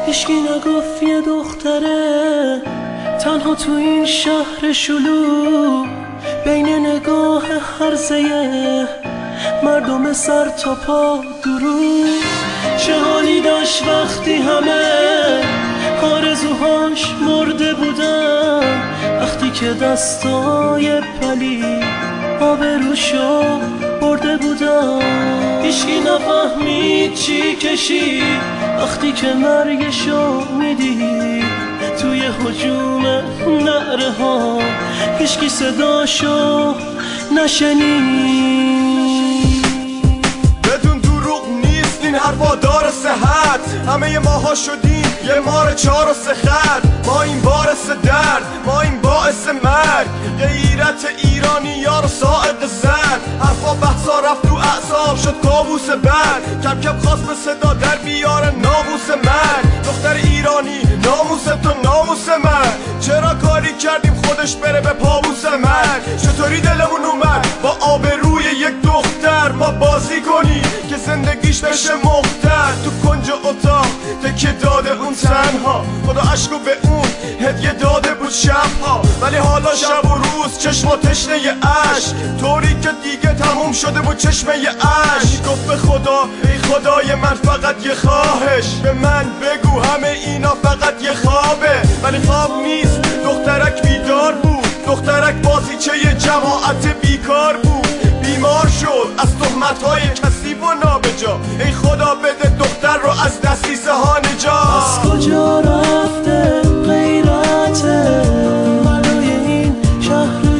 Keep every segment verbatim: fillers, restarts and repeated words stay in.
هیچکی نگفت یه دختره تنها تو این شهر شلوغ بین نگاه هرزه مردم سر تا پا درو. چه حالی داشت وقتی همه آرزوهاش مرده بودن، وقتی که دستای پلی آبروشو برده بودن. هیچکی نفهمید چی کشید وقتی که مرگشو میدید توی هجوم نعره ها، هیچکی صداشو نشنید. بدون دروغ نیست این حرفا داره صحت، همه ماها شدیم یه مار چار و سه خط. ما این باعث درد، ما این باعث مرگ، غیرت ایرانی یار ساعد زن. حرفا بحثا رفت تو اعصاب شد کابوس بد، کم کم خواست به صدا در بیاره ناموس من. دختر ایرانی ناموس تو ناموس من، چرا کاری کردیم خودش بره به پابوس من؟ چطوری دلمون اومد با آبروی یک دختر ما بازی کنی که زندگیش بشه مختر؟ تو کنج اتاق تکیه داده اون تنها، خدا عشقو به اون هدیه داده بود شبها. ولی حالا شب و روز چشم و تشنه عشق، طوری که دیگه تموم شده بود چشمه عشق. گفت به خدا ای خدای من فقط یه خواهش، به من بگو همه اینا فقط یه خوابه. ولی خواب نیست، دخترک بیدار بود، دخترک بازیچه یه جماعت بیکار بود. بیمار شد از تهمت‌های کثیف و نابجا، ای خدا بده دختر رو از دستیسه ها نجات. از کجا رفته غیرت مردای این شهر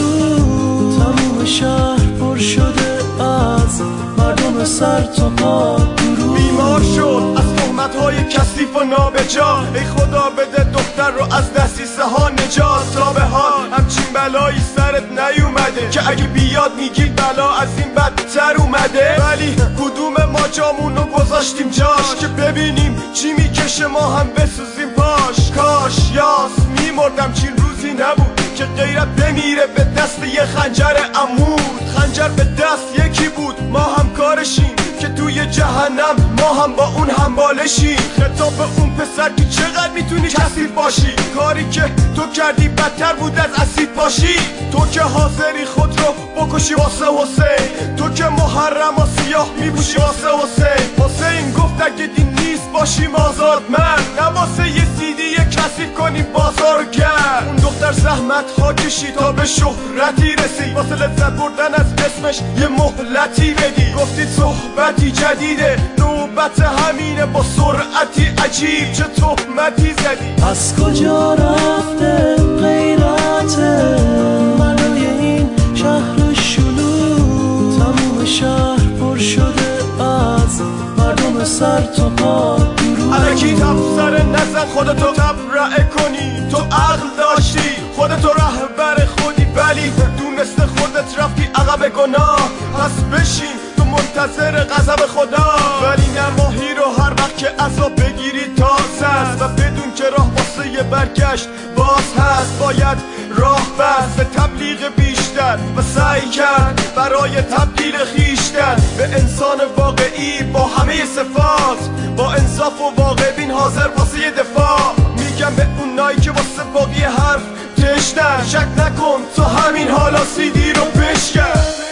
شلوغ؟ تموم شهر پر شده از مردم سر تا پا درو. بیمار شد از تهمت‌های کثیف و نابجا، ای خدا بده دختر رو از دستیسه ها نجات. تا به حال همچین بلایی سرت نیومده که اگه بیاد میگی بلا از این بدتر اومده. ولی کدوم ما جامونو گذاشتیم جاش که ببینیم چی میکشه ما هم بسوزیم پاش؟ کاش یاس میمردم چین روزی نبود که غیرت بمیره به دست یه خنجر عمود. خنجر به دست یکی بود ما هم کارشیم که توی جهنم ما هم با اون همبالشیم. خطاب به اون پسر که چقدر میتونی کثیف باشی، کاری که تو کردی بدتر بود از اسید باشی. تو که حاضری خود رو بکشی واسه حسین، تو که محرم و سیاه میپوشی واسه حسین. حسین گفت اگه دین نیست باشیم آزاد من، نه واسه یه سیدی کثیف کنیم بازار گرد. اون دختر زحمت ها کشید تا به شهرتی رسید، واسه لذت بردن از اسمش یه مهلتی بدی. گفتید صحبتی جدیده نوبت همینه، با سرعتی عجیب چه تهمتی زدی؟ از کجا رفته غیرت مردای این شهر شلوغ؟ تموم شهر پر شده از مردم سر تا پا درو. الکی تبصره نزن خودتو تبرئه کنی، تو عقل داشتی خودتو رهبر خودی، ولی دونسته خودت رفتی عقب گناه. پس بشین تو منتظر غضب خدا، ولی نماهی رو هر وقت که عذاب بگیری تازه است. و بدون که راه واسه یه برگشت باز هست، باید راه بست به تبلیغ بیشتر و سعی کرد برای تبدیل خیشتن به انسان واقعی با همه صفات، با انصاف و واقع بین حاضر واسه یه دفاع. میگم به اونایی که واسه باقی حرف تشنن، شک نکن تو همین حالا سیدی رو بشکن.